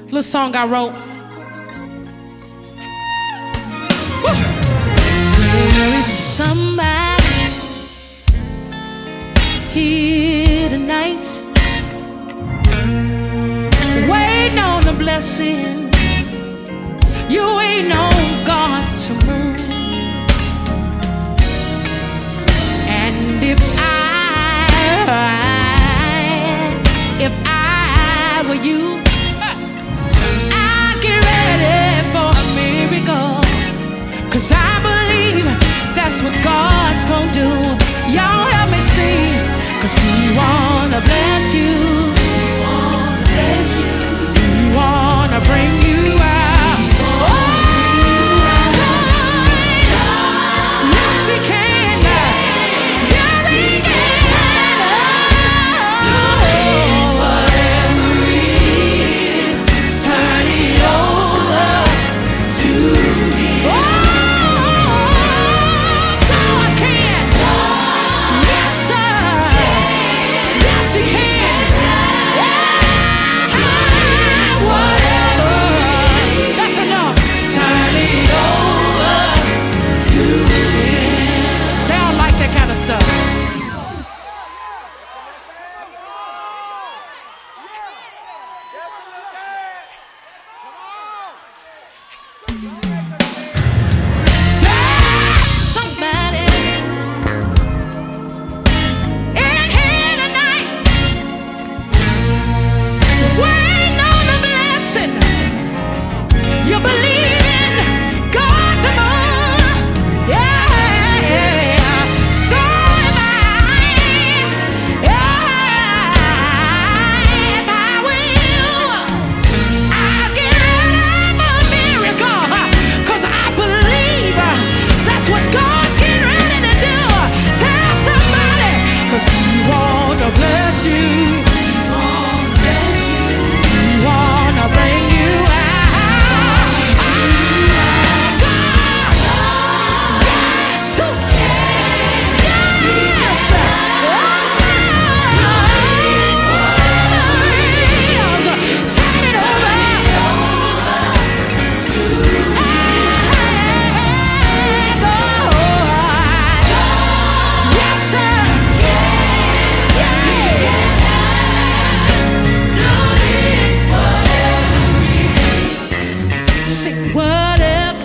Little song I wrote. There is somebody here tonight waiting on a blessing. You ain't on God to move. And if I were you, I'd get ready for a miracle. 'Cause I believe that's what God's gonna do. Y'all help me sing. 'Cause He wanna bless you. He wanna bless you. He wanna bring you out. Yes, He can. Yeah, He can. Whatever it is, turn it over to Him. God can. Yes, sir. Yes, He can. Whatever. That's enough. Turn it over to Him. They don't like that kind of stuff. Somebody in here tonight waiting on the blessing. You believe in God to move. Yeah. So if I were you, I'd get ready for a miracle. 'Cause I believe that's what God's getting ready to do. Tell somebody. 'Cause He wanna bless you. He wanna bring you out. Yes. Turn it over. Yes, sir. Say whatever.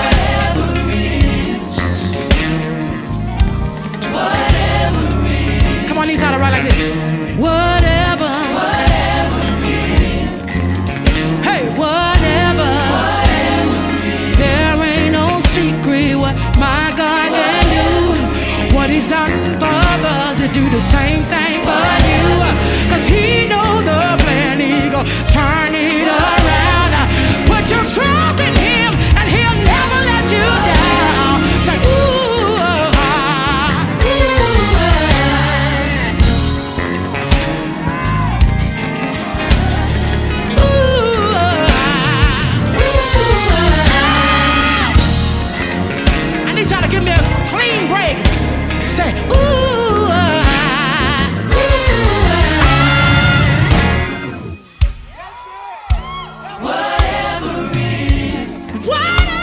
Come on, these out to right like this. Whatever. Hey, whatever. There ain't no secret what my God can do. What He's done for others, He do the same thing for you. 'Cause He know the plan. He gon' turn it around. Put your trust in Him and He'll never let you down. Say, ooh, I need y'all to give me a clean break. Say, ooh, whatever it is, whatever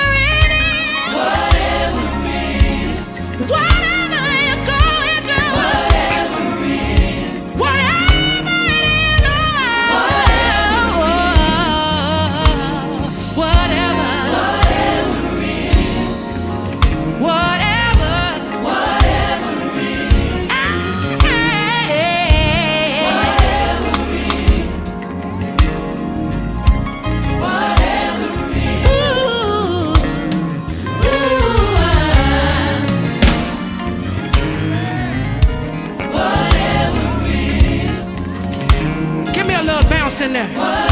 you're going through, whatever it is, whatever. Give me a little bounce in there.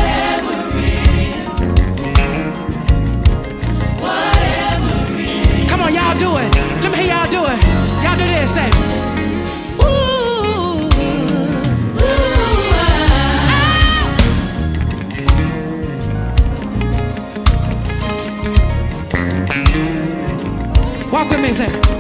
Come on, y'all do it. Let me hear y'all do it. Y'all do this. Say, ooh, walk with me. Say.